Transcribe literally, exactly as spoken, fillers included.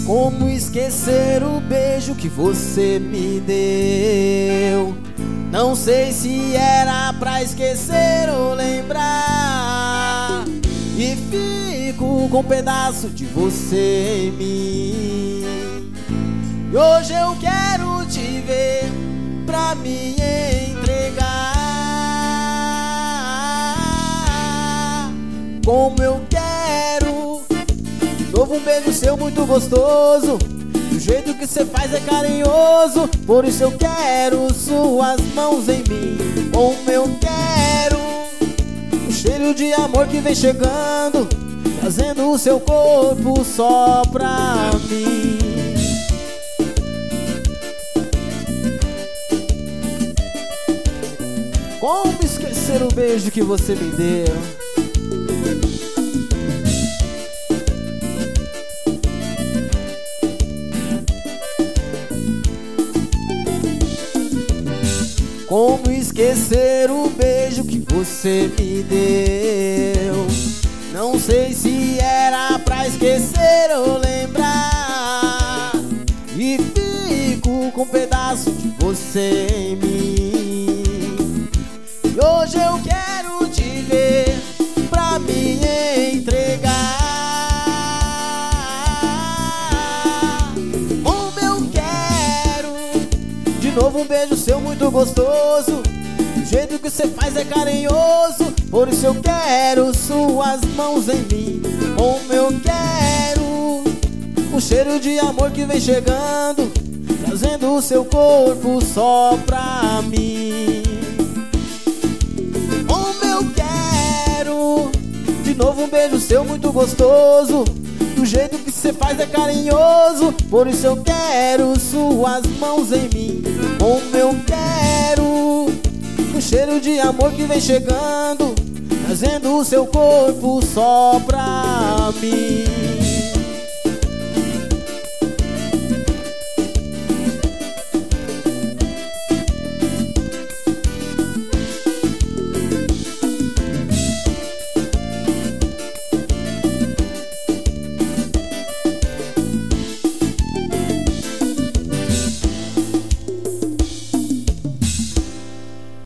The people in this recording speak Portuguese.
Como esquecer o beijo que você me deu? Não sei se era pra esquecer ou lembrar, e fico com um pedaço de você em mim. E hoje eu quero te ver pra me entregar. Como eu quero de novo um beijo seu muito gostoso. Do jeito que cê faz é carinhoso. Por isso eu quero suas mãos em mim. Como eu quero o cheiro de amor que vem chegando, trazendo o seu corpo só pra mim. Como esquecer o beijo que você me deu? Como esquecer o beijo que você me deu? Não sei se era pra esquecer ou lembrar, e fico com um pedaço de você em mim. E hoje eu quero te ver pra me entregar. Como eu quero de novo um beijo seu muito gostoso. Do jeito que você faz é carinhoso. Por isso eu quero suas mãos em mim. Como eu quero o cheiro de amor que vem chegando, trazendo o seu corpo só pra mim. Como eu quero de novo um beijo seu muito gostoso. Do jeito que cê faz é carinhoso. Por isso eu quero suas mãos em mim. Como eu quero o cheiro de amor que vem chegando, trazendo o seu corpo só pra mim.